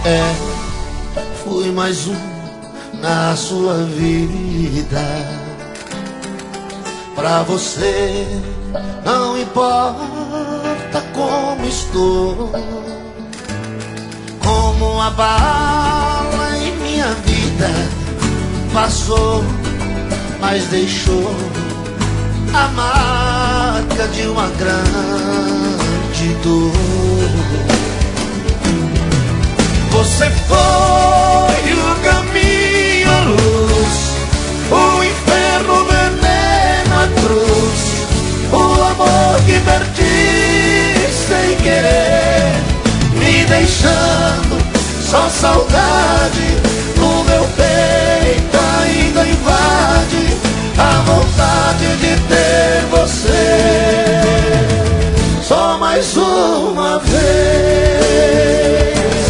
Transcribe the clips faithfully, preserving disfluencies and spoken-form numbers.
É, fui mais um na sua vida. Pra você não importa como estou, como a bala em minha vida passou, mas deixou a marca de uma grande dor. Você foi o caminho, a luz, o inferno, o veneno, a cruz, o amor que perdi sem querer, me deixando só saudade. No meu peito ainda invade a vontade de ter você só mais uma vez.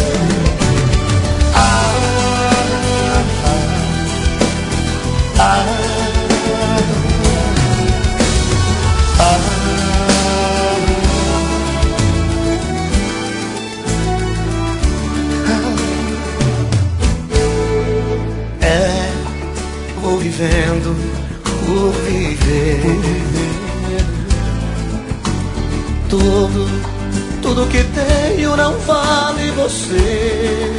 É, vou vivendo por viver. Tudo, tudo que tenho não vale você.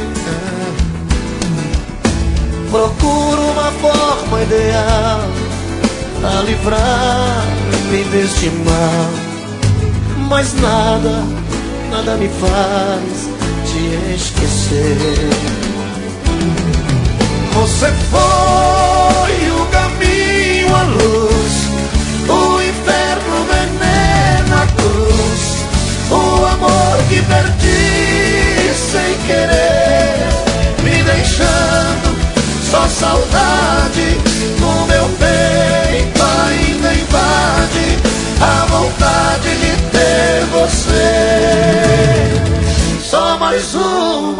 Procuro uma forma ideal a livrar-me deste mal, mas nada, nada me faz te esquecer. Você foi o caminho, a luz, o inferno, o veneno, a cruz, o amor que perdi sem querer, me deixando só saudade. No meu peito ainda invade a vontade de ter você só mais uma